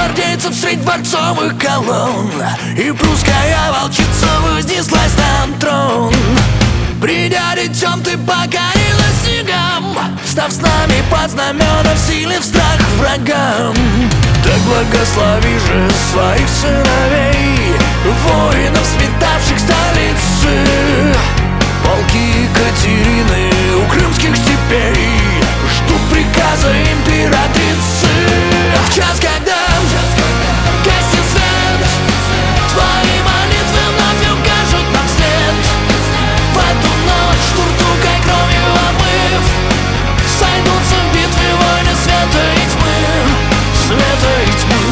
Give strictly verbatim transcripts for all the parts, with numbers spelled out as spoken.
гвардейцев средь дворцовых колонн, и прусская волчица вознеслась на трон. Придя детем, ты покорила снегам, став с нами под знамена, в силе в страх врагам. Так благослови же своих сыновей, воинов, сметавших столицы, полки Екатерины у крымских степей ждут приказа императрицы. В час, когда гаснет свет, твои молитвы вновь укажут нам след. В эту ночь туртукой кровью омыв, сойдутся в битве войны света и тьмы, света и тьмы.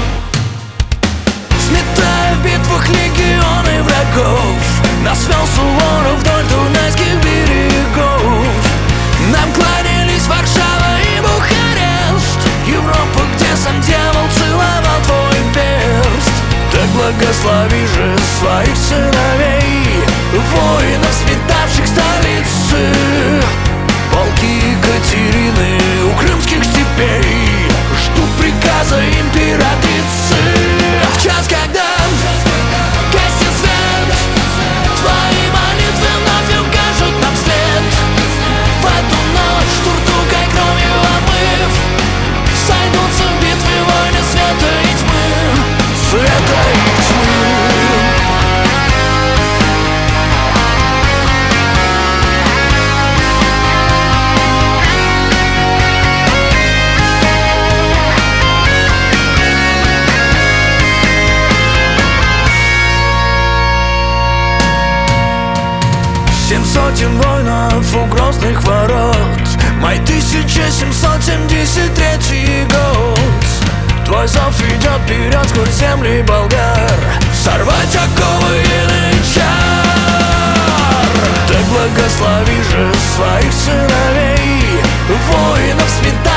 Сметая в битвах легионы врагов, нас вел Суворов вдоль дунайских берегов. Нам кланялись Варшава и Бухарест, Европа, где сам дьявол целовал твой перст. Так благослови же своих сыновей, воинов, сметавших столицы, полки Екатерины у крымских степей ждут приказа императрицы. В час, когда гаснет свет, твои молитвы вновь укажут нам след. В эту ночь туртукой кровью омыв, сойдутся в битве войны света и тьмы, света и тьмы. Семь сотен воинов у грозных ворот, май тысяча семьсот семьдесят третий год. Твой зов идет вперед сквозь земли болгар, сорвать оковы янычар. Так благослови же своих сыновей, воинов, сметавших